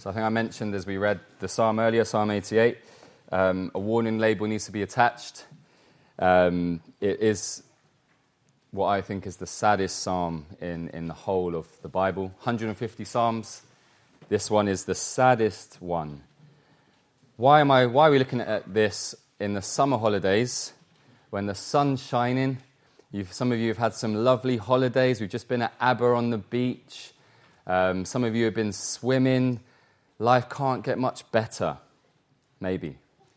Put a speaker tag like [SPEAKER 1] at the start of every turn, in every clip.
[SPEAKER 1] So I think I mentioned as we read the psalm earlier, Psalm 88, a warning label needs to be attached. It is what I think is the saddest psalm in the whole of the Bible. 150 psalms. This one is the saddest one. Why are we looking at this in the summer holidays when the sun's shining? Some of you have had some lovely holidays. We've just been at Abba on the beach. Some of you have been swimming. Life can't get much better, maybe.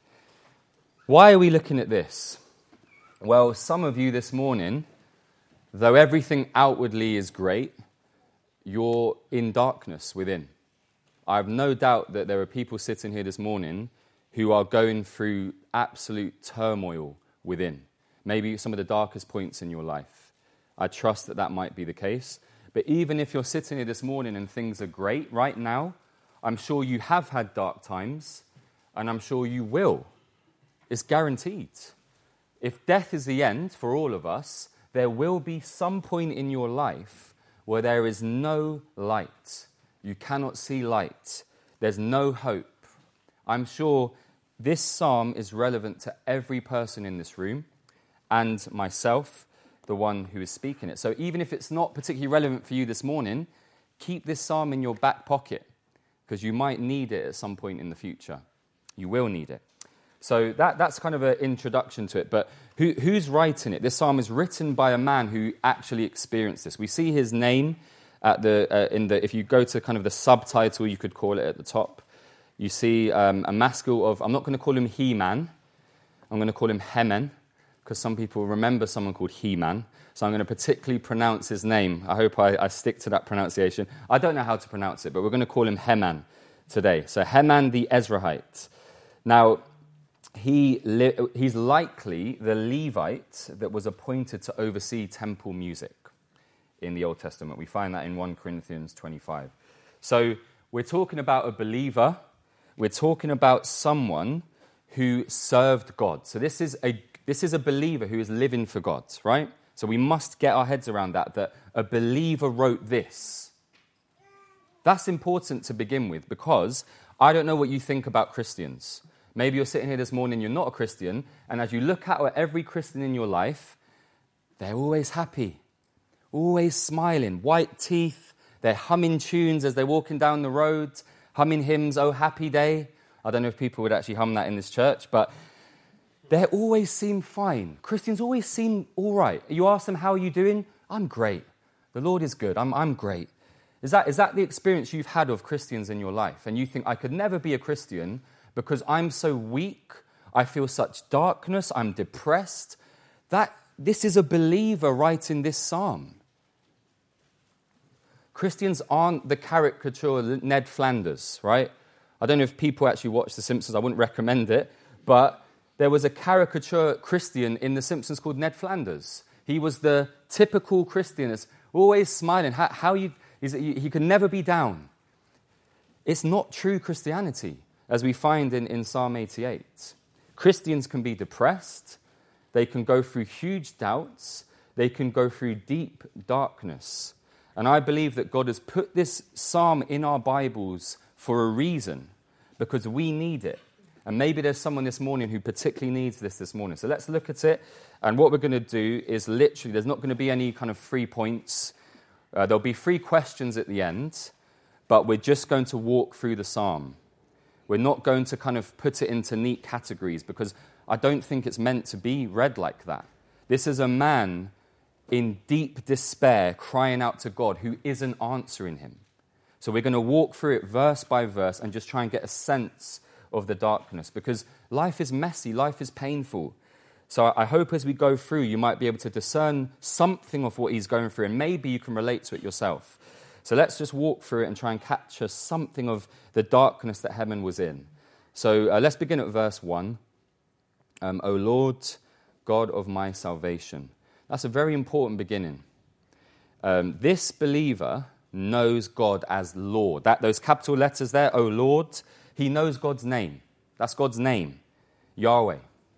[SPEAKER 1] Why are we looking at this? Well, some of you this morning, though everything outwardly is great, you're in darkness within. I have no doubt that there are people sitting here this morning who are going through absolute turmoil within. Maybe some of the darkest points in your life. I trust that might be the case. But even if you're sitting here this morning and things are great right now, I'm sure you have had dark times, and I'm sure you will. It's guaranteed. If death is the end for all of us, there will be some point in your life where there is no light. You cannot see light. There's no hope. I'm sure this psalm is relevant to every person in this room and myself, the one who is speaking it. So even if it's not particularly relevant for you this morning, keep this psalm in your back pocket because you might need it at some point in the future. You will need it. So that's kind of an introduction to it. But who's writing it? This psalm is written by a man who actually experienced this. We see his name at if you go to kind of the subtitle, you could call it at the top. You see a maskil of, I'm not going to call him He-Man. I'm going to call him Heman, because some people remember someone called He-Man. So I'm going to particularly pronounce his name. I hope I stick to that pronunciation. I don't know how to pronounce it, but we're going to call him Heman today. So Heman the Ezrahite. Now, he's likely the Levite that was appointed to oversee temple music in the Old Testament. We find that in 1 Corinthians 25. So we're talking about a believer. We're talking about someone who served God. So this is a believer who is living for God, right? So we must get our heads around that a believer wrote this. That's important to begin with, because I don't know what you think about Christians. Maybe you're sitting here this morning, you're not a Christian, and as you look at every Christian in your life, they're always happy, always smiling, white teeth, they're humming tunes as they're walking down the road, humming hymns, oh, happy day. I don't know if people would actually hum that in this church, but they always seem fine. Christians always seem all right. You ask them, how are you doing? I'm great. The Lord is good. I'm great. Is that the experience you've had of Christians in your life? And you think, I could never be a Christian because I'm so weak. I feel such darkness. I'm depressed. This is a believer writing this psalm. Christians aren't the caricature Ned Flanders, right? I don't know if people actually watch The Simpsons. I wouldn't recommend it. But there was a caricature Christian in The Simpsons called Ned Flanders. He was the typical Christian, is always smiling. He can never be down. It's not true Christianity, as we find in Psalm 88. Christians can be depressed. They can go through huge doubts. They can go through deep darkness. And I believe that God has put this psalm in our Bibles for a reason, because we need it. And maybe there's someone this morning who particularly needs this morning. So let's look at it. And what we're going to do is literally, there's not going to be any kind of 3 points. There'll be 3 questions at the end, but we're just going to walk through the psalm. We're not going to kind of put it into neat categories, because I don't think it's meant to be read like that. This is a man in deep despair crying out to God who isn't answering him. So we're going to walk through it verse by verse and just try and get a sense of the darkness, because life is messy, life is painful. So I hope as we go through, you might be able to discern something of what he's going through, and maybe you can relate to it yourself. So let's just walk through it and try and capture something of the darkness that Heman was in. So let's begin at verse 1. O Lord, God of my salvation. That's a very important beginning. This believer knows God as Lord. Those capital letters there, O Lord, he knows God's name. That's God's name, Yahweh.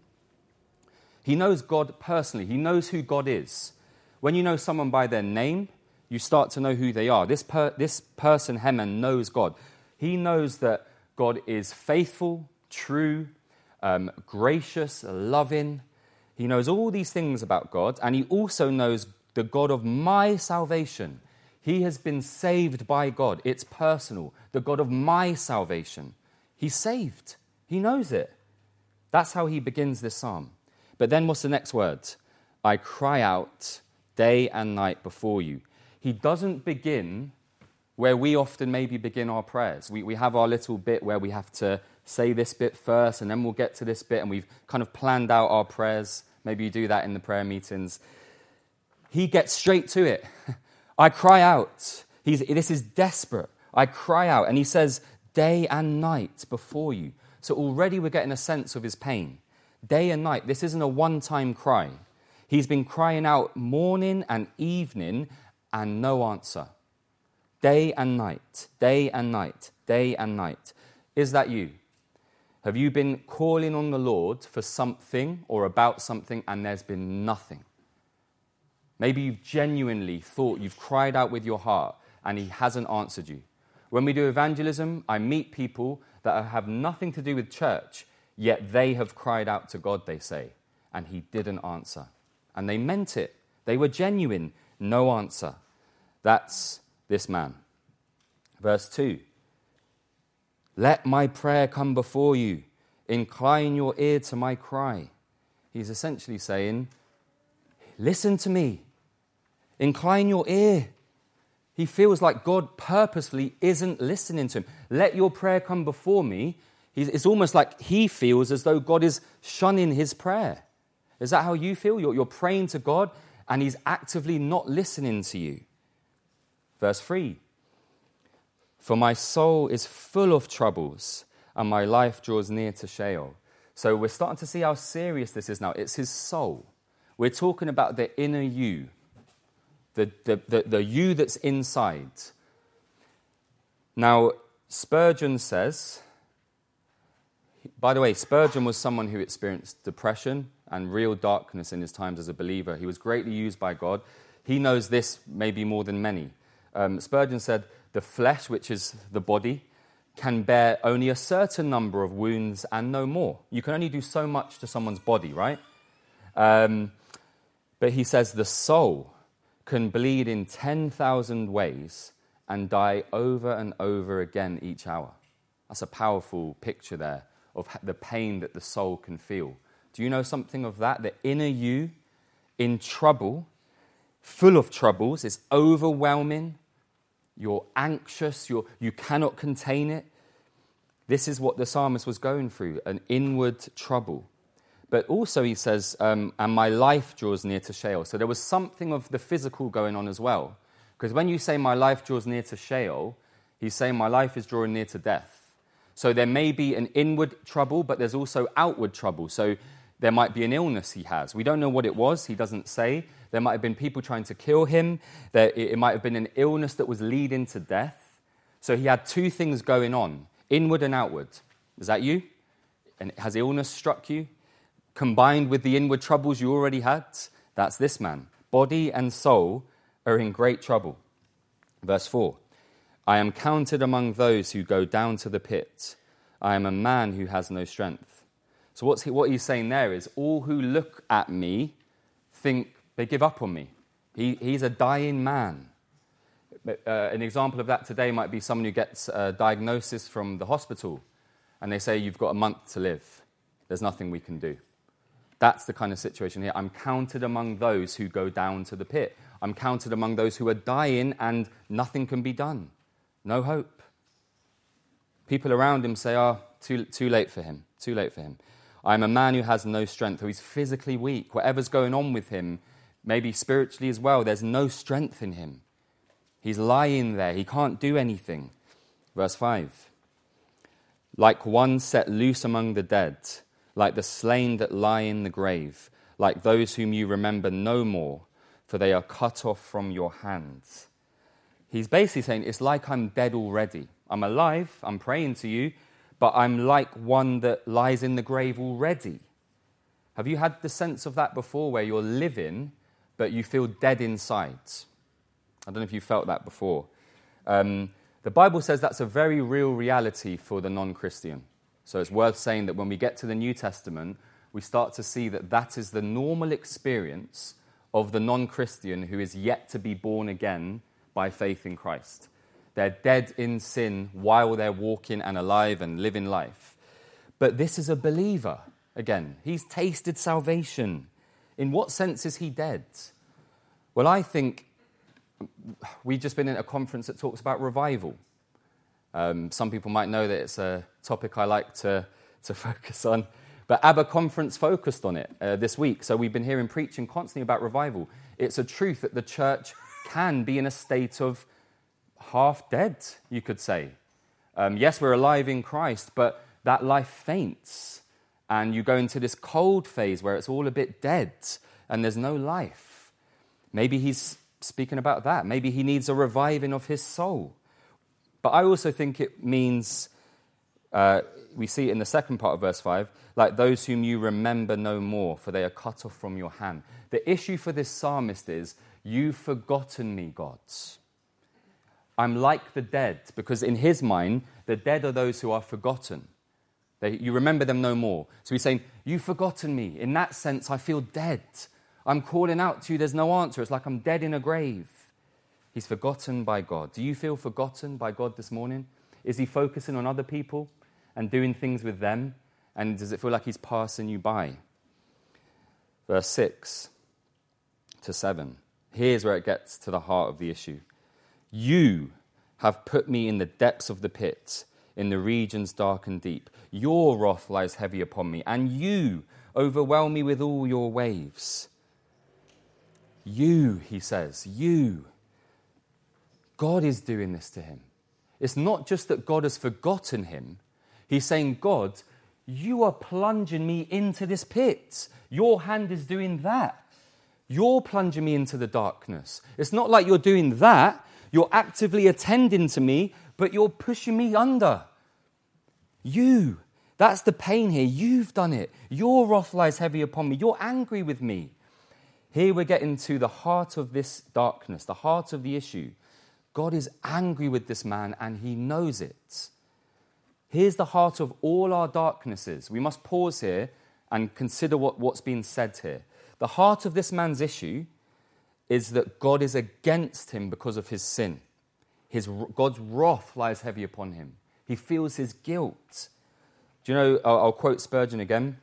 [SPEAKER 1] He knows God personally. He knows who God is. When you know someone by their name, you start to know who they are. This person, Heman, knows God. He knows that God is faithful, true, gracious, loving. He knows all these things about God, and he also knows the God of my salvation. He has been saved by God. It's personal. The God of my salvation. He's saved. He knows it. That's how he begins this psalm. But then what's the next word? I cry out day and night before you. He doesn't begin where we often maybe begin our prayers. We have our little bit where we have to say this bit first, and then we'll get to this bit, and we've kind of planned out our prayers. Maybe you do that in the prayer meetings. He gets straight to it. I cry out. This is desperate. I cry out. And he says, day and night before you. So already we're getting a sense of his pain. Day and night. This isn't a one-time cry. He's been crying out morning and evening and no answer. Day and night, day and night, day and night. Is that you? Have you been calling on the Lord for something or about something and there's been nothing? Maybe you've genuinely thought, you've cried out with your heart and he hasn't answered you. When we do evangelism, I meet people that have nothing to do with church, yet they have cried out to God, they say, and he didn't answer. And they meant it. They were genuine. No answer. That's this man. Verse 2. Let my prayer come before you. Incline your ear to my cry. He's essentially saying, listen to me. Incline your ear. He feels like God purposefully isn't listening to him. Let your prayer come before me. It's almost like he feels as though God is shunning his prayer. Is that how you feel? You're praying to God and he's actively not listening to you. Verse 3. For my soul is full of troubles and my life draws near to Sheol. So we're starting to see how serious this is now. It's his soul. We're talking about the inner you, the you that's inside. Now, Spurgeon says, by the way, Spurgeon was someone who experienced depression and real darkness in his times as a believer. He was greatly used by God. He knows this maybe more than many. Spurgeon said, the flesh, which is the body, can bear only a certain number of wounds and no more. You can only do so much to someone's body, right? But he says the soul can bleed in 10,000 ways and die over and over again each hour. That's a powerful picture there of the pain that the soul can feel. Do you know something of that? The inner you, in trouble, full of troubles, is overwhelming. You're anxious. You cannot contain it. This is what the psalmist was going through, an inward trouble. But also he says, and my life draws near to Sheol. So there was something of the physical going on as well. Because when you say my life draws near to Sheol, he's saying my life is drawing near to death. So there may be an inward trouble, but there's also outward trouble. So there might be an illness he has. We don't know what it was. He doesn't say. There might have been people trying to kill him. It might have been an illness that was leading to death. So he had two things going on, inward and outward. Is that you? And has illness struck you? Combined with the inward troubles you already had? That's this man. Body and soul are in great trouble. Verse 4. I am counted among those who go down to the pit. I am a man who has no strength. So what he's saying there is, all who look at me think they give up on me. He's a dying man. An example of that today might be someone who gets a diagnosis from the hospital, and they say, you've got a month to live. There's nothing we can do. That's the kind of situation here. I'm counted among those who go down to the pit. I'm counted among those who are dying, and nothing can be done. No hope. People around him say, too late for him, too late for him. I'm a man who has no strength, who is physically weak. Whatever's going on with him, maybe spiritually as well, there's no strength in him. He's lying there. He can't do anything. Verse 5. Like one set loose among the dead, like the slain that lie in the grave, like those whom you remember no more, for they are cut off from your hands. He's basically saying, it's like I'm dead already. I'm alive, I'm praying to you, but I'm like one that lies in the grave already. Have you had the sense of that before, where you're living, but you feel dead inside? I don't know if you felt that before. The The Bible says that's a very real reality for the non-Christian. So it's worth saying that when we get to the New Testament, we start to see that that is the normal experience of the non-Christian who is yet to be born again by faith in Christ. They're dead in sin while they're walking and alive and living life. But this is a believer. Again, he's tasted salvation. In what sense is he dead? Well, I think we've just been in a conference that talks about revival. Some people might know that it's a topic I like to focus on. But ABBA Conference focused on it this week. So we've been hearing preaching constantly about revival. It's a truth that the church can be in a state of half dead, you could say. Yes, we're alive in Christ, but that life faints. And you go into this cold phase where it's all a bit dead and there's no life. Maybe he's speaking about that. Maybe he needs a reviving of his soul. But I also think it means, we see it in the second part of verse 5, like those whom you remember no more, for they are cut off from your hand. The issue for this psalmist is, you've forgotten me, God. I'm like the dead, because in his mind, the dead are those who are forgotten. You remember them no more. So he's saying, you've forgotten me. In that sense, I feel dead. I'm calling out to you, there's no answer. It's like I'm dead in a grave. He's forgotten by God. Do you feel forgotten by God this morning? Is he focusing on other people and doing things with them? And does it feel like he's passing you by? Verse 6 to 7. Here's where it gets to the heart of the issue. You have put me in the depths of the pit, in the regions dark and deep. Your wrath lies heavy upon me, and you overwhelm me with all your waves. You, he says, you. God is doing this to him. It's not just that God has forgotten him. He's saying, God, you are plunging me into this pit. Your hand is doing that. You're plunging me into the darkness. It's not like you're doing that. You're actively attending to me, but you're pushing me under. You. That's the pain here. You've done it. Your wrath lies heavy upon me. You're angry with me. Here we're getting to the heart of this darkness, the heart of the issue. God is angry with this man, and he knows it. Here's the heart of all our darknesses. We must pause here and consider what's being said here. The heart of this man's issue is that God is against him because of his sin. God's wrath lies heavy upon him. He feels his guilt. Do you know, I'll quote Spurgeon again.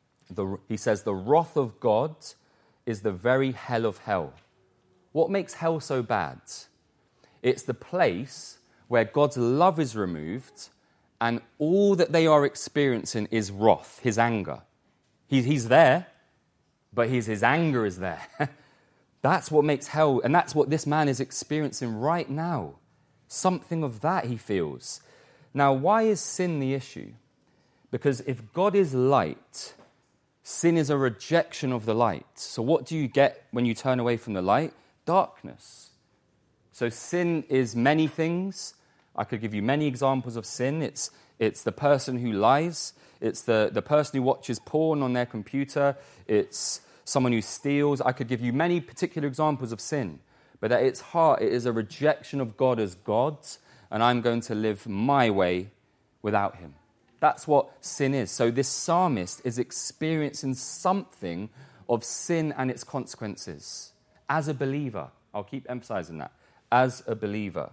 [SPEAKER 1] He says, the wrath of God is the very hell of hell. What makes hell so bad? It's the place where God's love is removed and all that they are experiencing is wrath, his anger. He's there, but his anger is there. That's what makes hell, and that's what this man is experiencing right now. Something of that he feels. Now, why is sin the issue? Because if God is light, sin is a rejection of the light. So what do you get when you turn away from the light? Darkness. So sin is many things. I could give you many examples of sin. It's the person who lies. It's the person who watches porn on their computer. It's someone who steals. I could give you many particular examples of sin. But at its heart, it is a rejection of God as God, and I'm going to live my way without him. That's what sin is. So this psalmist is experiencing something of sin and its consequences as a believer. I'll keep emphasizing that. As a believer.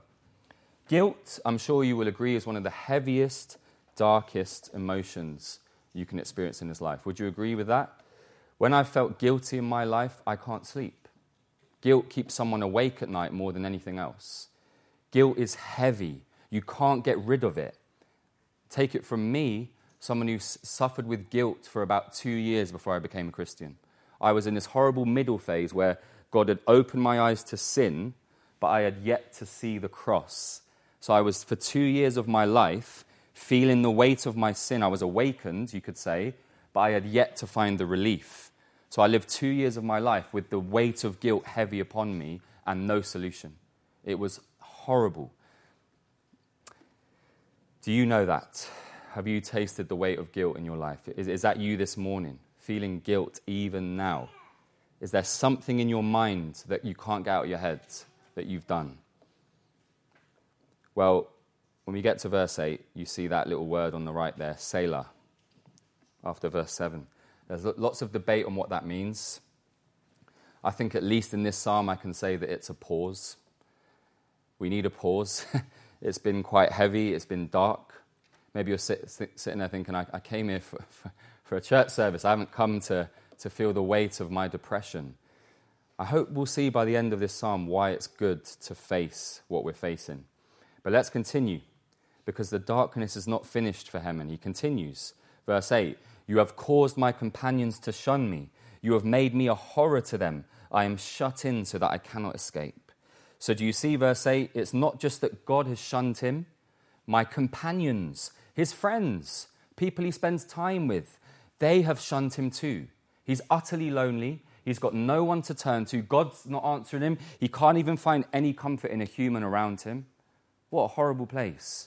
[SPEAKER 1] Guilt, I'm sure you will agree, is one of the heaviest, darkest emotions you can experience in this life. Would you agree with that? When I felt guilty in my life, I can't sleep. Guilt keeps someone awake at night more than anything else. Guilt is heavy. You can't get rid of it. Take it from me, someone who suffered with guilt for about 2 years before I became a Christian. I was in this horrible middle phase where God had opened my eyes to sin, but I had yet to see the cross. So I was, for 2 years of my life, feeling the weight of my sin. I was awakened, you could say, but I had yet to find the relief. So I lived 2 years of my life with the weight of guilt heavy upon me and no solution. It was horrible. Do you know that? Have you tasted the weight of guilt in your life? Is that you this morning, feeling guilt even now? Is there something in your mind that you can't get out of your head that you've done? Well, when we get to verse 8, you see that little word on the right there, Selah, after verse 7. There's lots of debate on what that means. I think at least in this psalm I can say that it's a pause. We need a pause. It's been quite heavy. It's been dark. Maybe you're sitting there thinking, I came here for a church service. I haven't come to feel the weight of my depression. I hope we'll see by the end of this psalm why it's good to face what we're facing. But let's continue, because the darkness is not finished for Heman. He continues. Verse 8, you have caused my companions to shun me. You have made me a horror to them. I am shut in so that I cannot escape. So do you see verse 8? It's not just that God has shunned him. My companions, his friends, people he spends time with, they have shunned him too. He's utterly lonely. He's got no one to turn to. God's not answering him. He can't even find any comfort in a human around him. What a horrible place.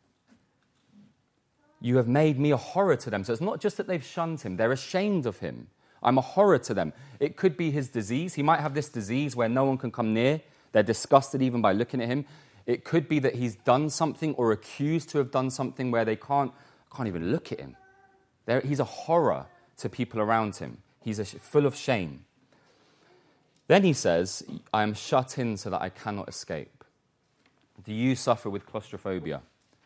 [SPEAKER 1] You have made me a horror to them. So it's not just that they've shunned him. They're ashamed of him. I'm a horror to them. It could be his disease. He might have this disease where no one can come near. They're disgusted even by looking at him. It could be that he's done something or accused to have done something where they can't even look at him. He's a horror to people around him. He's full of shame. Then he says, I am shut in so that I cannot escape. Do you suffer with claustrophobia?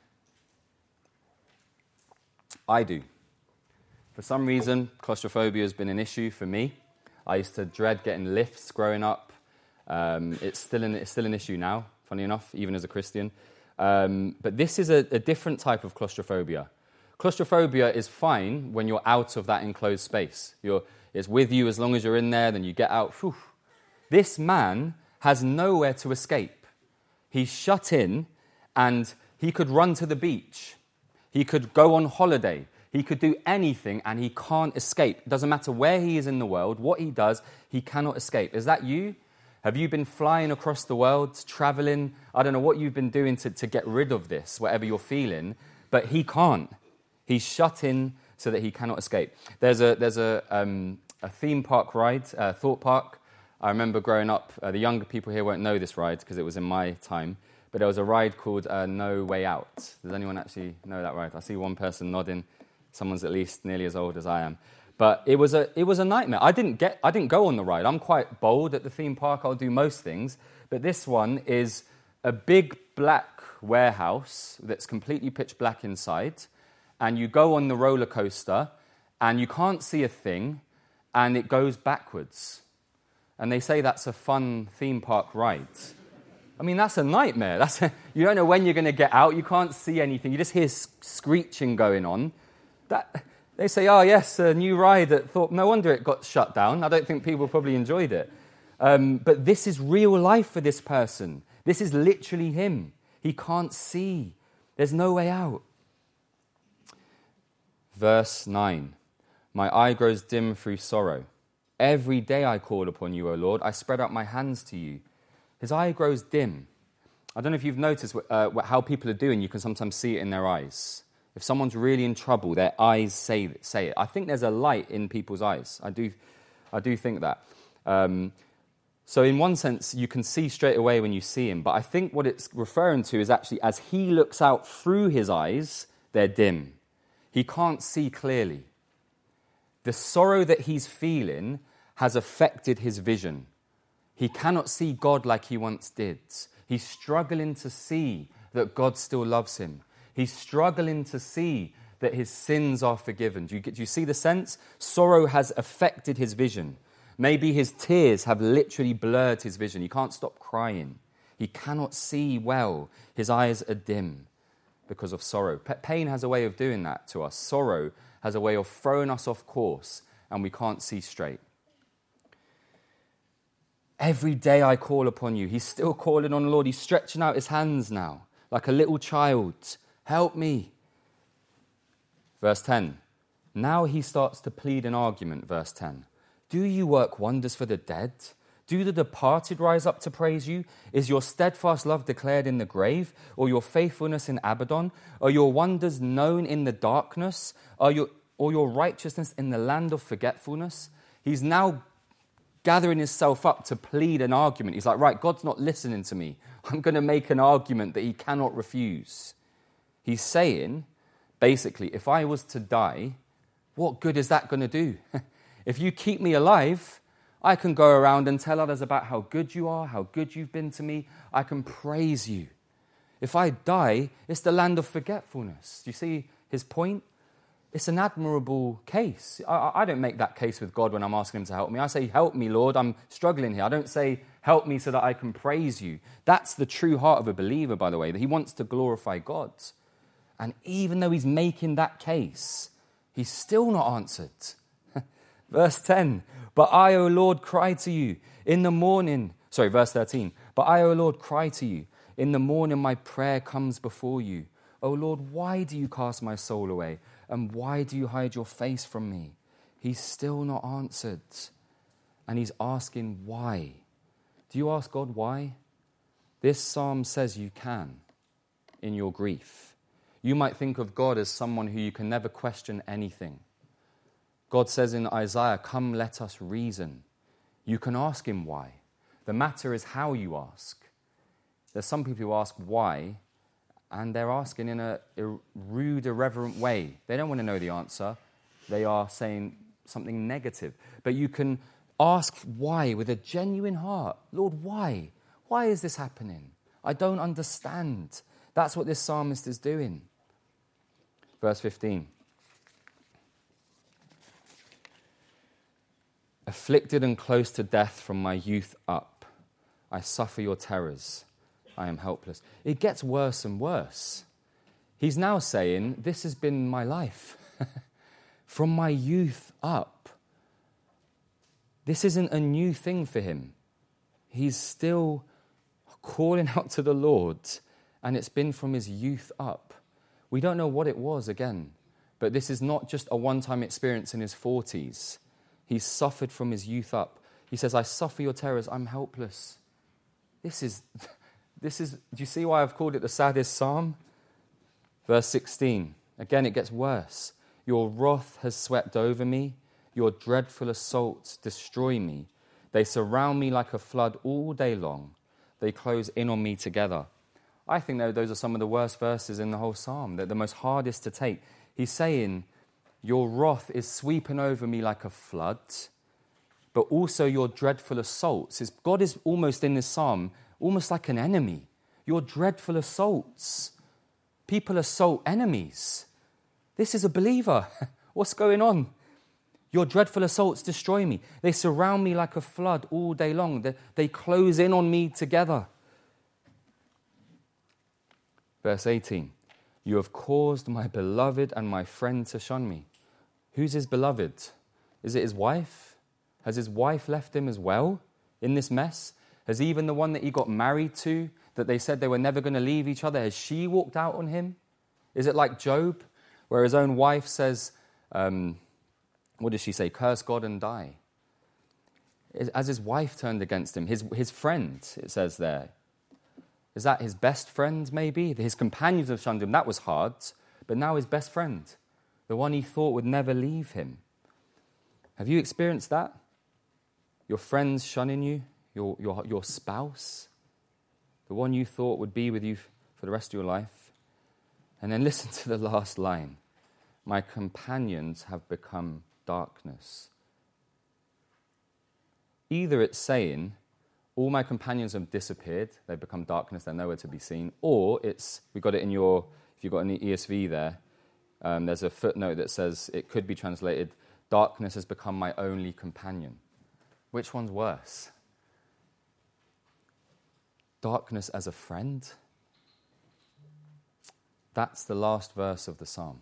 [SPEAKER 1] I do. For some reason, claustrophobia has been an issue for me. I used to dread getting lifts growing up. It's still an issue now, funny enough, even as a Christian. But this is a different type of claustrophobia. Claustrophobia is fine when you're out of that enclosed space. It's with you as long as you're in there, then you get out. Whew. This man has nowhere to escape. He's shut in, and he could run to the beach. He could go on holiday. He could do anything, and he can't escape. It doesn't matter where he is in the world, what he does, he cannot escape. Is that you? Have you been flying across the world, traveling? I don't know what you've been doing to get rid of this, whatever you're feeling, but he can't. He's shut in so that he cannot escape. There's a theme park ride, Thought Park. I remember growing up, the younger people here won't know this ride because it was in my time, but there was a ride called No Way Out. Does anyone actually know that ride? I see one person nodding. Someone's at least nearly as old as I am. But it was a nightmare. I didn't go on the ride. I'm quite bold at the theme park. I'll do most things. But this one is a big black warehouse that's completely pitch black inside. And you go on the roller coaster and you can't see a thing and it goes backwards. And they say that's a fun theme park ride. I mean, that's a nightmare. You don't know when you're going to get out. You can't see anything. You just hear screeching going on. They say, oh, yes, a new ride at Thorpe. No wonder it got shut down. I don't think people probably enjoyed it. But this is real life for this person. This is literally him. He can't see. There's no way out. Verse 9, my eye grows dim through sorrow. Every day I call upon you, O Lord. I spread out my hands to you. His eye grows dim. I don't know if you've noticed how people are doing. You can sometimes see it in their eyes. If someone's really in trouble, their eyes say it. I think there's a light in people's eyes. I do think that. So in one sense, you can see straight away when you see him. But I think what it's referring to is actually as he looks out through his eyes, they're dim. He can't see clearly. The sorrow that he's feeling has affected his vision. He cannot see God like he once did. He's struggling to see that God still loves him. He's struggling to see that his sins are forgiven. Do you see the sense? Sorrow has affected his vision. Maybe his tears have literally blurred his vision. He can't stop crying. He cannot see well. His eyes are dim because of sorrow. Pain has a way of doing that to us. Sorrow has a way of throwing us off course and we can't see straight. Every day I call upon you. He's still calling on the Lord. He's stretching out his hands now like a little child. Help me. Verse 10. Now he starts to plead an argument, verse 10. Do you work wonders for the dead? Do the departed rise up to praise you? Is your steadfast love declared in the grave, or your faithfulness in Abaddon? Are your wonders known in the darkness? Or your righteousness in the land of forgetfulness? He's now gathering himself up to plead an argument. He's like, right, God's not listening to me. I'm going to make an argument that he cannot refuse. He's saying, basically, if I was to die, what good is that going to do? If you keep me alive, I can go around and tell others about how good you are, how good you've been to me. I can praise you. If I die, it's the land of forgetfulness. Do you see his point? It's an admirable case. I don't make that case with God when I'm asking him to help me. I say, help me, Lord, I'm struggling here. I don't say, help me so that I can praise you. That's the true heart of a believer, by the way, that he wants to glorify God. And even though he's making that case, he's still not answered. Verse 10, but I, O Lord, cry to you in the morning. Sorry, verse 13. But I, O Lord, cry to you. In the morning my prayer comes before you. O Lord, why do you cast my soul away? And why do you hide your face from me? He's still not answered. And he's asking why. Do you ask God why? This psalm says you can in your grief. You might think of God as someone who you can never question anything. God says in Isaiah, come, let us reason. You can ask him why. The matter is how you ask. There's some people who ask why, and they're asking in a rude, irreverent way. They don't want to know the answer. They are saying something negative. But you can ask why with a genuine heart. Lord, why? Why is this happening? I don't understand. That's what this psalmist is doing. Verse 15. Afflicted and close to death from my youth up, I suffer your terrors. I am helpless. It gets worse and worse. He's now saying, this has been my life. From my youth up. This isn't a new thing for him. He's still calling out to the Lord, and it's been from his youth up. We don't know what it was again, but this is not just a one-time experience in his 40s. He's suffered from his youth up. He says, I suffer your terrors, I'm helpless. This is, do you see why I've called it the saddest psalm? Verse 16, again it gets worse. Your wrath has swept over me. Your dreadful assaults destroy me. They surround me like a flood all day long. They close in on me together. I think those are some of the worst verses in the whole psalm. They're the most hardest to take. He's saying, your wrath is sweeping over me like a flood, but also your dreadful assaults. God is almost in this psalm, almost like an enemy. Your dreadful assaults. People assault enemies. This is a believer. What's going on? Your dreadful assaults destroy me. They surround me like a flood all day long. They close in on me together. Verse 18. You have caused my beloved and my friend to shun me. Who's his beloved? Is it his wife? Has his wife left him as well in this mess? Has even the one that he got married to, that they said they were never going to leave each other, has she walked out on him? Is it like Job, where his own wife says, what does she say? Curse God and die. Has his wife turned against him? His friend, it says there. Is that his best friend, maybe? His companions have shunned him. That was hard. But now his best friend, the one he thought would never leave him. Have you experienced that? Your friends shunning you? Your spouse? The one you thought would be with you for the rest of your life? And then listen to the last line. My companions have become darkness. Either it's saying, all my companions have disappeared, they've become darkness, they're nowhere to be seen, or it's, we got it in your, if you've got an ESV there, there's a footnote that says it could be translated, darkness has become my only companion. Which one's worse? Darkness as a friend? That's the last verse of the psalm.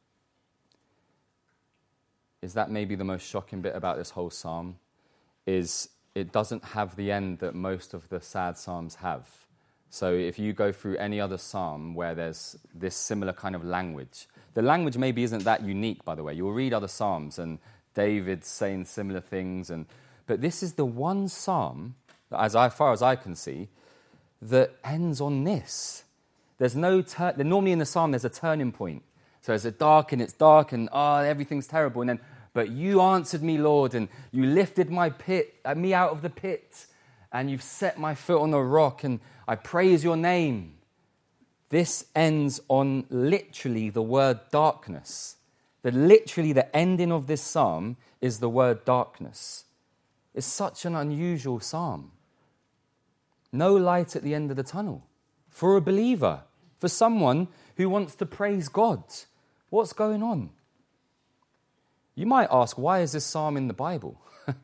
[SPEAKER 1] Is that maybe the most shocking bit about this whole psalm? Is it doesn't have the end that most of the sad psalms have. So if you go through any other psalm where there's this similar kind of language, the language maybe isn't that unique, by the way. You'll read other psalms and David's saying similar things, but this is the one psalm, as far as I can see, that ends on this. There's no normally in the psalm there's a turning point. So it's dark and everything's terrible, and then but you answered me, Lord, and you lifted me out of the pit, and you've set my foot on the rock, and I praise your name. This ends on literally the word darkness. Literally the ending of this psalm is the word darkness. It's such an unusual psalm. No light at the end of the tunnel. For a believer, for someone who wants to praise God. What's going on? You might ask, why is this psalm in the Bible?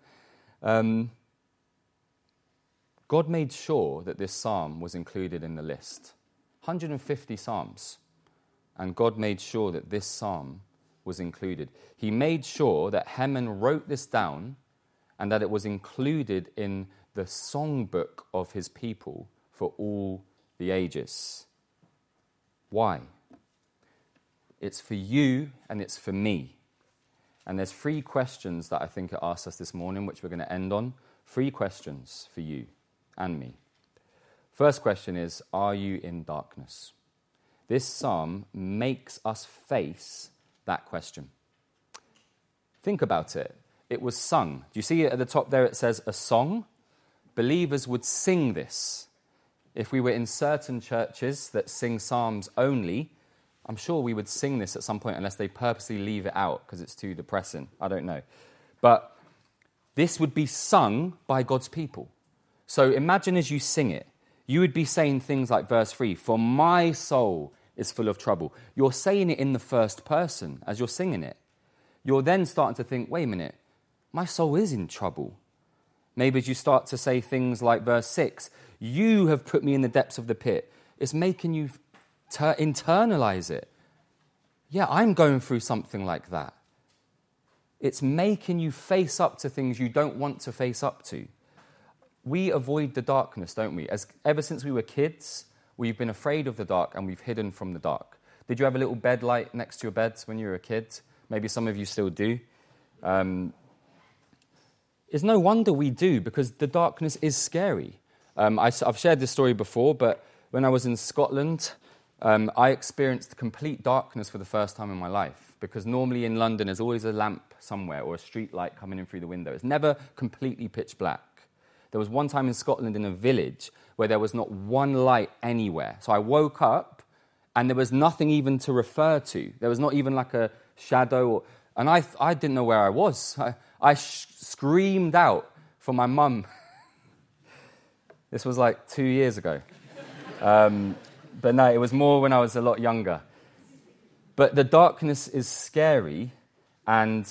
[SPEAKER 1] God made sure that this psalm was included in the list. 150 psalms. And God made sure that this psalm was included. He made sure that Heman wrote this down and that it was included in the songbook of his people for all the ages. Why? It's for you and it's for me. And there's 3 questions that I think it asks us this morning, which we're going to end on. 3 questions for you and me. First question is, are you in darkness? This psalm makes us face that question. Think about it. It was sung. Do you see it at the top there? It says a song. Believers would sing this. If we were in certain churches that sing psalms only, I'm sure we would sing this at some point unless they purposely leave it out because it's too depressing. I don't know. But this would be sung by God's people. So imagine as you sing it, you would be saying things like verse 3, for my soul is full of trouble. You're saying it in the first person as you're singing it. You're then starting to think, wait a minute, my soul is in trouble. Maybe as you start to say things like verse 6, you have put me in the depths of the pit. It's making you internalize it. Yeah, I'm going through something like that. It's making you face up to things you don't want to face up to. We avoid the darkness, don't we? Ever since we were kids, we've been afraid of the dark and we've hidden from the dark. Did you have a little bed light next to your beds when you were a kid? Maybe some of you still do. It's no wonder we do, because the darkness is scary. I've shared this story before, but when I was in Scotland, I experienced complete darkness for the first time in my life, because normally in London there's always a lamp somewhere or a street light coming in through the window. It's never completely pitch black. There was one time in Scotland in a village where there was not one light anywhere. So I woke up and there was nothing even to refer to. There was not even like a shadow. And I didn't know where I was. I screamed out for my mum. This was like 2 years ago. But no, it was more when I was a lot younger. But the darkness is scary, and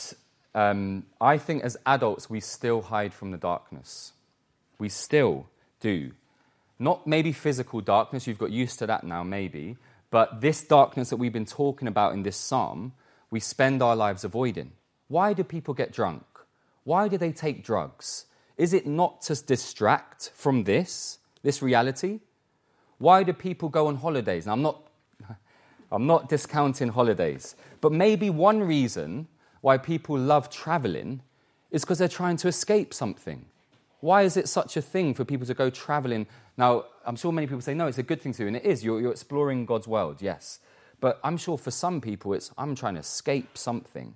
[SPEAKER 1] I think as adults we still hide from the darkness. We still do. Not maybe physical darkness, you've got used to that now maybe, but this darkness that we've been talking about in this psalm, we spend our lives avoiding. Why do people get drunk? Why do they take drugs? Is it not to distract from this reality? Why do people go on holidays? Now, I'm not discounting holidays, but maybe one reason why people love traveling is because they're trying to escape something. Why is it such a thing for people to go traveling? Now, I'm sure many people say, no, it's a good thing to do, and it is. You're exploring God's world, yes. But I'm sure for some people, I'm trying to escape something.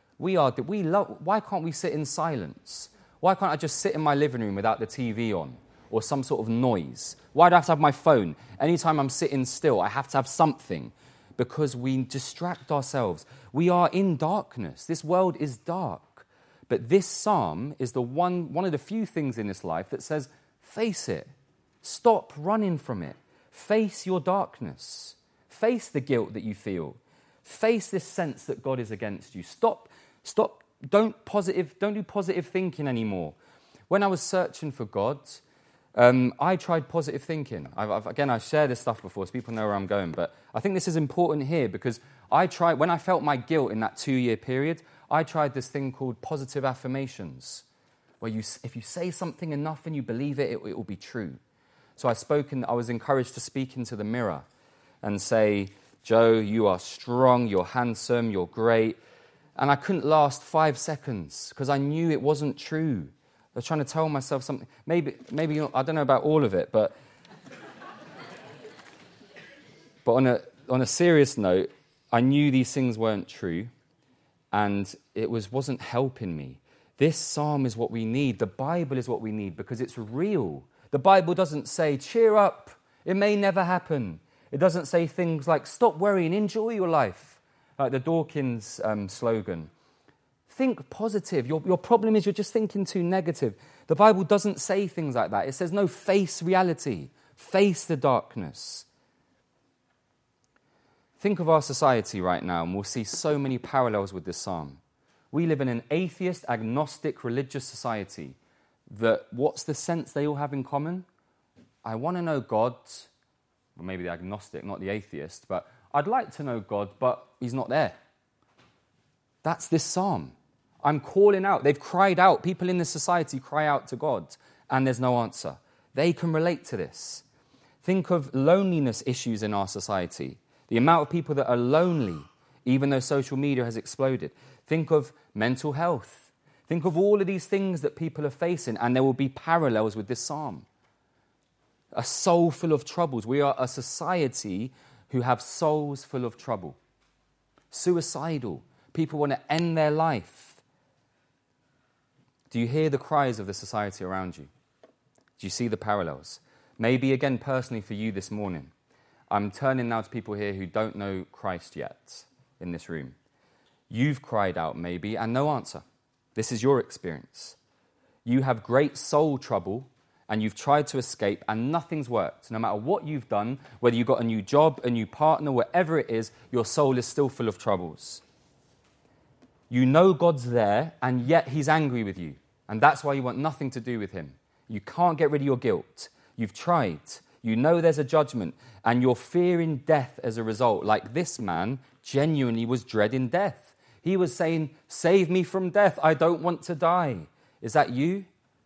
[SPEAKER 1] Why can't we sit in silence? Why can't I just sit in my living room without the TV on or some sort of noise? Why do I have to have my phone? Anytime I'm sitting still, I have to have something, because we distract ourselves. We are in darkness. This world is dark. But this psalm is one of the few things in this life that says, face it. Stop running from it. Face your darkness. Face the guilt that you feel. Face this sense that God is against you. Stop. Don't do positive thinking anymore. When I was searching for God, I tried positive thinking. I've shared this stuff before, so people know where I'm going. But I think this is important here, because when I felt my guilt in that 2-year period, I tried this thing called positive affirmations, where if you say something enough and you believe it, it will be true. So I was encouraged to speak into the mirror and say, Joe, you are strong, you're handsome, you're great. And I couldn't last 5 seconds because I knew it wasn't true. I was trying to tell myself something. Maybe I don't know about all of it, but on a serious note, I knew these things weren't true, and it wasn't helping me. This psalm is what we need. The Bible is what we need, because it's real. The Bible doesn't say, cheer up, it may never happen. It doesn't say things like, stop worrying, enjoy your life, like the Dawkins slogan. Think positive. Your problem is you're just thinking too negative. The Bible doesn't say things like that. It says, no, face reality. Face the darkness. Think of our society right now, and we'll see so many parallels with this psalm. We live in an atheist, agnostic, religious society that what's the sense they all have in common? I want to know God, well, maybe the agnostic, not the atheist, but I'd like to know God, but he's not there. That's this psalm. I'm calling out. They've cried out. People in this society cry out to God, and there's no answer. They can relate to this. Think of loneliness issues in our society. The amount of people that are lonely, even though social media has exploded. Think of mental health. Think of all of these things that people are facing, and there will be parallels with this psalm. A soul full of troubles. We are a society who have souls full of trouble. Suicidal. People want to end their life. Do you hear the cries of the society around you? Do you see the parallels? Maybe, again, personally for you this morning, I'm turning now to people here who don't know Christ yet in this room. You've cried out maybe and no answer. This is your experience. You have great soul trouble and you've tried to escape and nothing's worked. No matter what you've done, whether you've got a new job, a new partner, whatever it is, your soul is still full of troubles. You know God's there and yet he's angry with you. And that's why you want nothing to do with him. You can't get rid of your guilt. You've tried. You know there's a judgment, and you're fearing death as a result. Like this man genuinely was dreading death. He was saying, save me from death. I don't want to die. Is that you?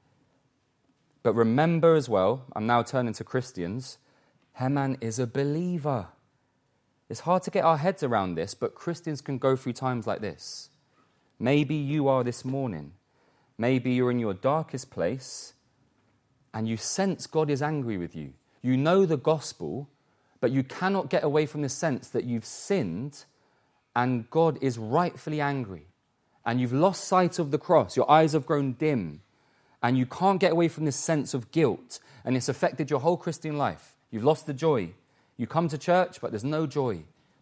[SPEAKER 1] But remember as well, I'm now turning to Christians, Heman is a believer. It's hard to get our heads around this, but Christians can go through times like this. Maybe you are this morning. Maybe you're in your darkest place, and you sense God is angry with you. You know the gospel, but you cannot get away from the sense that you've sinned and God is rightfully angry. And you've lost sight of the cross. Your eyes have grown dim. And you can't get away from this sense of guilt. And it's affected your whole Christian life. You've lost the joy. You come to church, but there's no joy.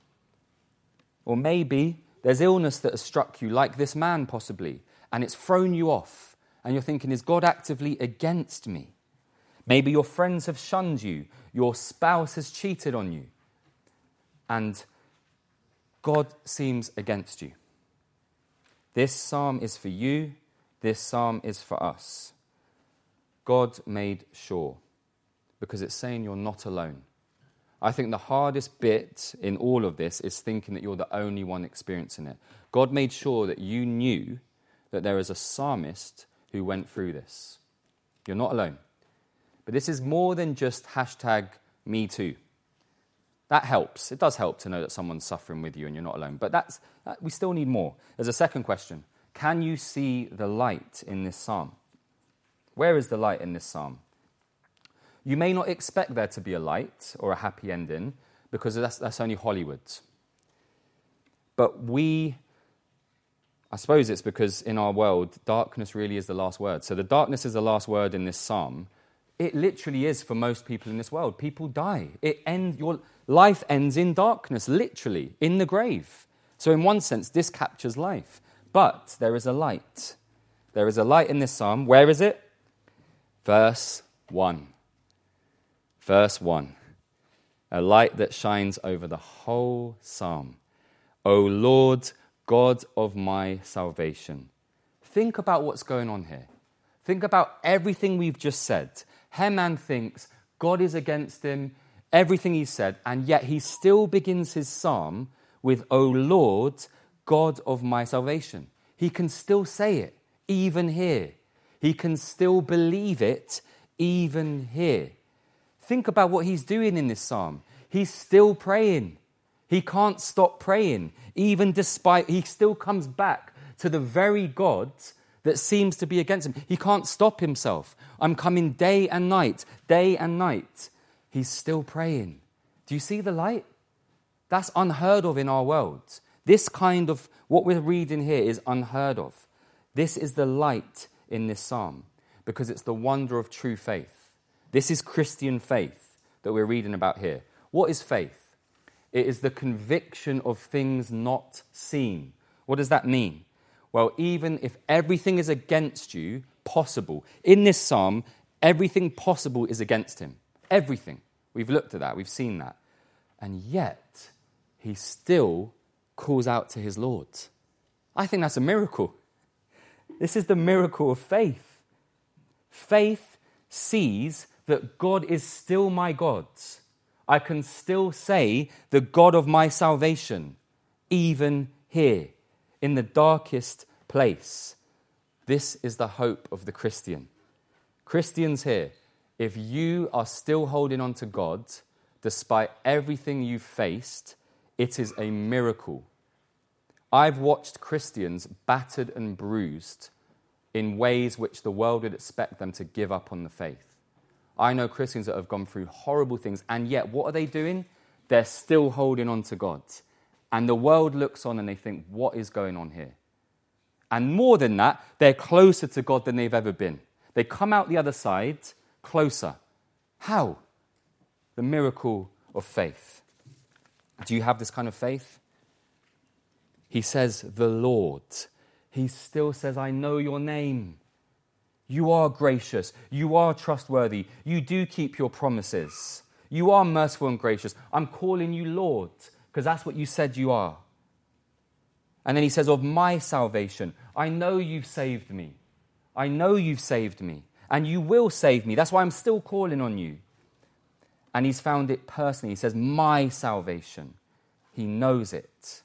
[SPEAKER 1] Or maybe there's illness that has struck you, like this man possibly, and it's thrown you off. And you're thinking, is God actively against me? Maybe your friends have shunned you. Your spouse has cheated on you. And God seems against you. This psalm is for you. This psalm is for us. God made sure, because it's saying you're not alone. I think the hardest bit in all of this is thinking that you're the only one experiencing it. God made sure that you knew that there is a psalmist who went through this. You're not alone. But this is more than just #MeToo. That helps. It does help to know that someone's suffering with you and you're not alone. But we still need more. There's a second question. Can you see the light in this psalm? Where is the light in this psalm? You may not expect there to be a light or a happy ending because that's only Hollywood. But I suppose it's because in our world, darkness really is the last word. So the darkness is the last word in this psalm. It literally is for most people in this world. People die. Your life ends in darkness, literally, in the grave. So in one sense, this captures life. But there is a light. There is a light in this psalm. Where is it? Verse 1. Verse 1. A light that shines over the whole psalm. O Lord, God of my salvation. Think about what's going on here. Think about everything we've just said. Heman thinks God is against him, everything he said, and yet he still begins his psalm with, O Lord, God of my salvation. He can still say it, even here. He can still believe it, even here. Think about what he's doing in this psalm. He's still praying. He can't stop praying, even despite, he still comes back to the very God that seems to be against him. He can't stop himself. I'm coming day and night, day and night. He's still praying. Do you see the light? That's unheard of in our world. This kind of, what we're reading here is unheard of. This is the light in this psalm because it's the wonder of true faith. This is Christian faith that we're reading about here. What is faith? It is the conviction of things not seen. What does that mean? Well, even if everything is against you, possible. In this psalm, everything possible is against him. Everything. We've looked at that. We've seen that. And yet, he still calls out to his Lord. I think that's a miracle. This is the miracle of faith. Faith sees that God is still my God. I can still say the God of my salvation, even here, in the darkest place. This is the hope of the Christian. Christians here, if you are still holding on to God, despite everything you've faced, it is a miracle. I've watched Christians battered and bruised in ways which the world would expect them to give up on the faith. I know Christians that have gone through horrible things, and yet what are they doing? They're still holding on to God. And the world looks on and they think, what is going on here? And more than that, they're closer to God than they've ever been. They come out the other side closer. How? The miracle of faith. Do you have this kind of faith? He says, the Lord. He still says, I know your name. You are gracious. You are trustworthy. You do keep your promises. You are merciful and gracious. I'm calling you Lord, because that's what you said you are. And then he says, of my salvation, I know you've saved me. I know you've saved me. And you will save me. That's why I'm still calling on you. And he's found it personally. He says, my salvation. He knows it.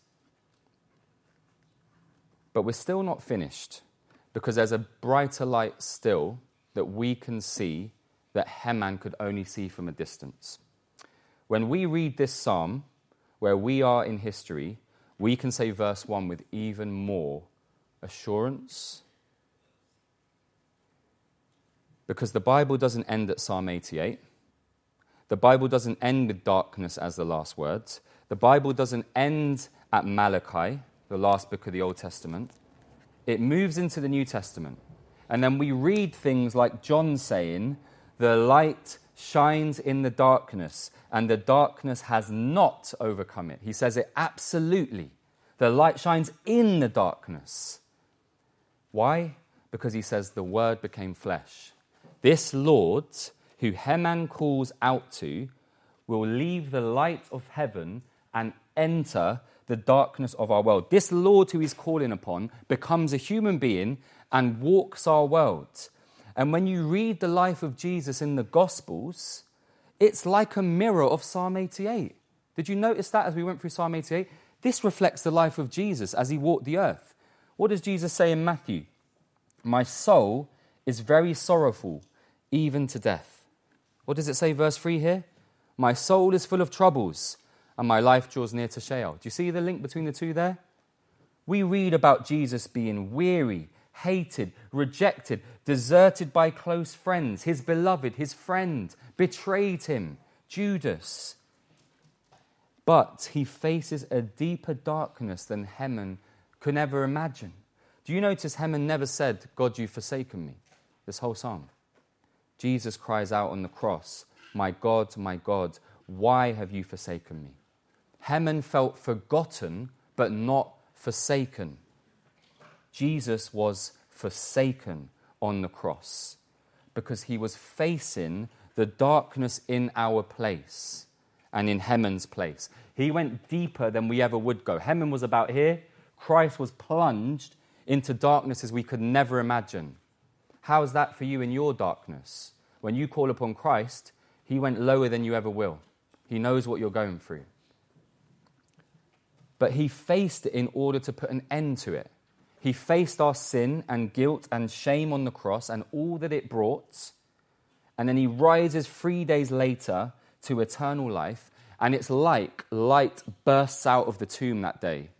[SPEAKER 1] But we're still not finished, because there's a brighter light still that we can see that Heman could only see from a distance. When we read this psalm, where we are in history, we can say verse 1 with even more assurance. Because the Bible doesn't end at Psalm 88. The Bible doesn't end with darkness as the last words. The Bible doesn't end at Malachi, the last book of the Old Testament. It moves into the New Testament. And then we read things like John saying, the light shines in the darkness, and the darkness has not overcome it. He says it absolutely. The light shines in the darkness. Why? Because he says the Word became flesh. This Lord, who Heman calls out to, will leave the light of heaven and enter the darkness of our world. This Lord who he's calling upon becomes a human being and walks our world. And when you read the life of Jesus in the Gospels, it's like a mirror of Psalm 88. Did you notice that as we went through Psalm 88? This reflects the life of Jesus as he walked the earth. What does Jesus say in Matthew? My soul is very sorrowful, even to death. What does it say, verse 3 here? My soul is full of troubles, and my life draws near to Sheol. Do you see the link between the two there? We read about Jesus being weary, hated, rejected, deserted by close friends. His beloved, his friend, betrayed him, Judas. But he faces a deeper darkness than Heman could ever imagine. Do you notice Heman never said, God, you've forsaken me, this whole psalm? Jesus cries out on the cross, my God, why have you forsaken me? Heman felt forgotten, but not forsaken. Jesus was forsaken on the cross because he was facing the darkness in our place and in Heman's place. He went deeper than we ever would go. Heman was about here. Christ was plunged into darknesses we could never imagine. How is that for you in your darkness? When you call upon Christ, he went lower than you ever will. He knows what you're going through. But he faced it in order to put an end to it. He faced our sin and guilt and shame on the cross and all that it brought. And then he rises 3 days later to eternal life. And it's like light bursts out of the tomb that day.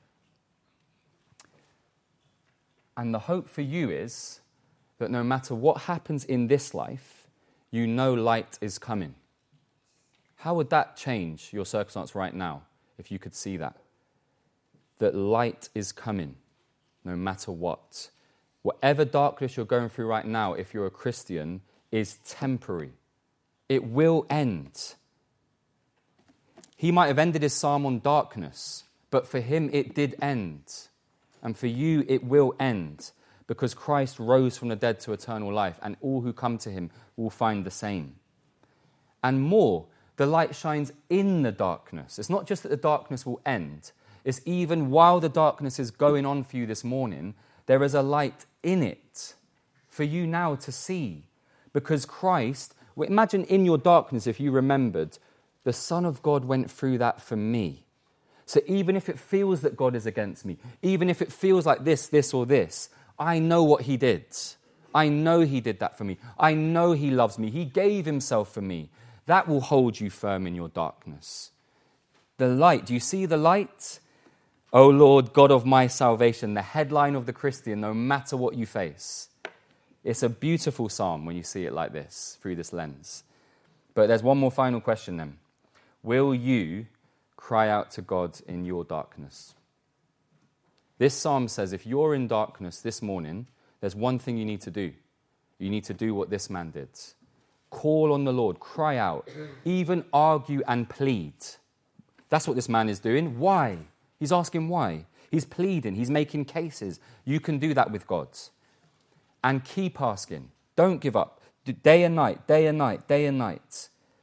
[SPEAKER 1] And the hope for you is that no matter what happens in this life, you know light is coming. How would that change your circumstance right now if you could see that? That light is coming no matter what. Whatever darkness you're going through right now, if you're a Christian, is temporary. It will end. He might have ended his psalm on darkness, but for him it did end. And for you it will end, because Christ rose from the dead to eternal life, and all who come to him will find the same. And more, the light shines in the darkness. It's not just that the darkness will end. It's even while the darkness is going on for you this morning, there is a light in it for you now to see. Because Christ, imagine in your darkness, if you remembered, the Son of God went through that for me. So even if it feels that God is against me, even if it feels like this, or this, I know what he did. I know he did that for me. I know he loves me. He gave himself for me. That will hold you firm in your darkness. The light, do you see the light? O Lord, God of my salvation, the headline of the Christian, no matter what you face. It's a beautiful psalm when you see it like this, through this lens. But there's one more final question then. Will you cry out to God in your darkness? This psalm says if you're in darkness this morning, there's one thing you need to do. You need to do what this man did. Call on the Lord, cry out, even argue and plead. That's what this man is doing. Why? He's asking why. He's pleading. He's making cases. You can do that with God. And keep asking. Don't give up. Day and night, day and night, day and night.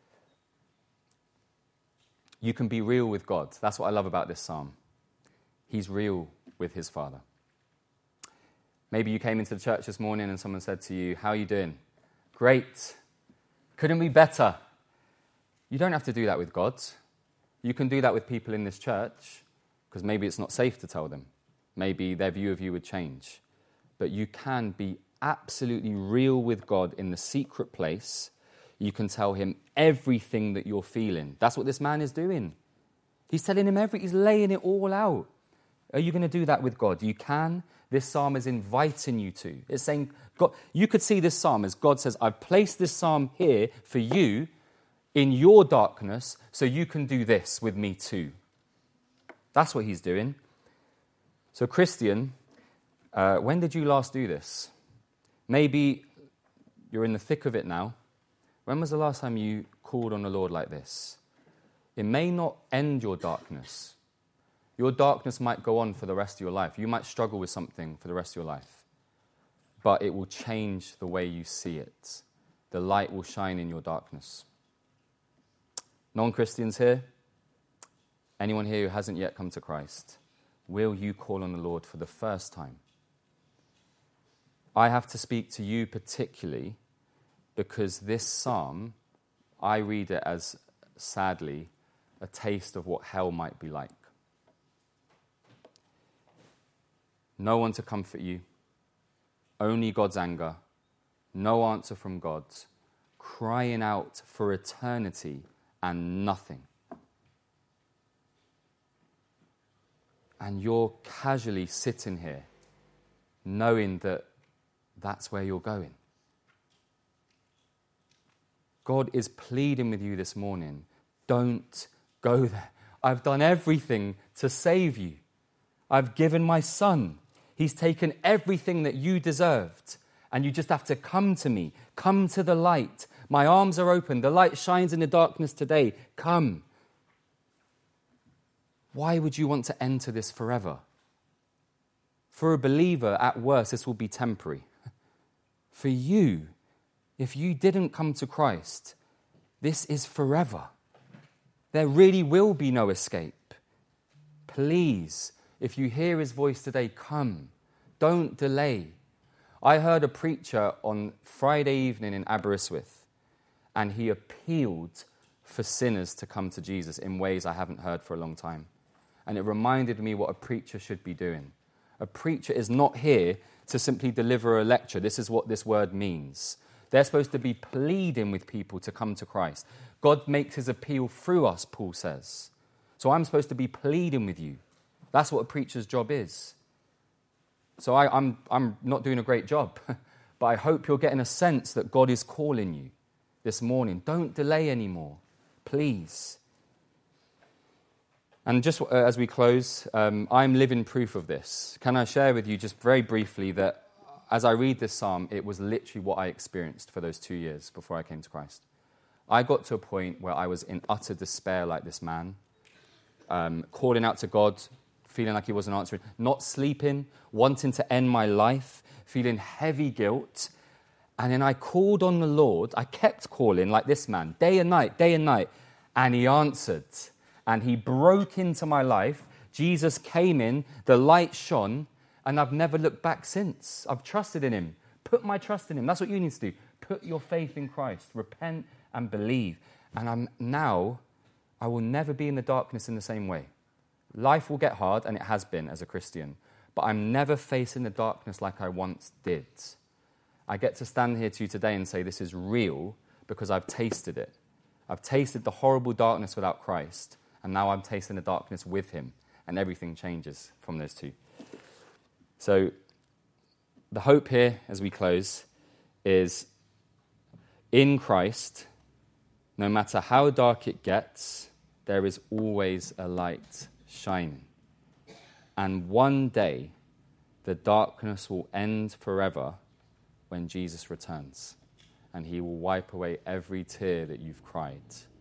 [SPEAKER 1] You can be real with God. That's what I love about this psalm. He's real with his Father. Maybe you came into the church this morning and someone said to you, how are you doing? Great. Couldn't be better. You don't have to do that with God. You can do that with people in this church, because maybe it's not safe to tell them. Maybe their view of you would change. But you can be absolutely real with God in the secret place. You can tell him everything that you're feeling. That's what this man is doing. He's telling him he's laying it all out. Are you going to do that with God? You can. This psalm is inviting you to. It's saying, God, you could see this psalm as God says, I've placed this psalm here for you in your darkness so you can do this with me too. That's what he's doing. So Christian, when did you last do this? Maybe you're in the thick of it now. When was the last time you called on the Lord like this? It may not end your darkness. Your darkness might go on for the rest of your life. You might struggle with something for the rest of your life. But it will change the way you see it. The light will shine in your darkness. Non-Christians here? Anyone here who hasn't yet come to Christ? Will you call on the Lord for the first time? I have to speak to you particularly because this psalm, I read it as, sadly, a taste of what hell might be like. No one to comfort you, only God's anger, no answer from God, crying out for eternity and nothing. And you're casually sitting here knowing that that's where you're going. God is pleading with you this morning, don't go there. I've done everything to save you. I've given my Son. He's taken everything that you deserved. And you just have to come to me. Come to the light. My arms are open. The light shines in the darkness today. Come. Why would you want to enter this forever? For a believer, at worst, this will be temporary. For you, if you didn't come to Christ, this is forever. There really will be no escape. Please, if you hear his voice today, come. Don't delay. I heard a preacher on Friday evening in Aberystwyth, and he appealed for sinners to come to Jesus in ways I haven't heard for a long time. And it reminded me what a preacher should be doing. A preacher is not here to simply deliver a lecture. This is what this word means. They're supposed to be pleading with people to come to Christ. God makes his appeal through us, Paul says. So I'm supposed to be pleading with you. That's what a preacher's job is. So I'm not doing a great job, but I hope you're getting a sense that God is calling you this morning. Don't delay anymore, please. And just as we close, I'm living proof of this. Can I share with you just very briefly that as I read this psalm, it was literally what I experienced for those 2 years before I came to Christ. I got to a point where I was in utter despair like this man. calling out to God, feeling like he wasn't answering, not sleeping, wanting to end my life, feeling heavy guilt. And then I called on the Lord. I kept calling like this man, day and night, and he answered. And he broke into my life. Jesus came in, the light shone, and I've never looked back since. I've trusted in him. Put my trust in him. That's what you need to do. Put your faith in Christ. Repent and believe. And I will never be in the darkness in the same way. Life will get hard, and it has been as a Christian, but I'm never facing the darkness like I once did. I get to stand here to you today and say this is real because I've tasted it. I've tasted the horrible darkness without Christ, and now I'm tasting the darkness with him, and everything changes from those two. So the hope here as we close is in Christ, no matter how dark it gets, there is always a light shining. And one day, the darkness will end forever when Jesus returns. And he will wipe away every tear that you've cried.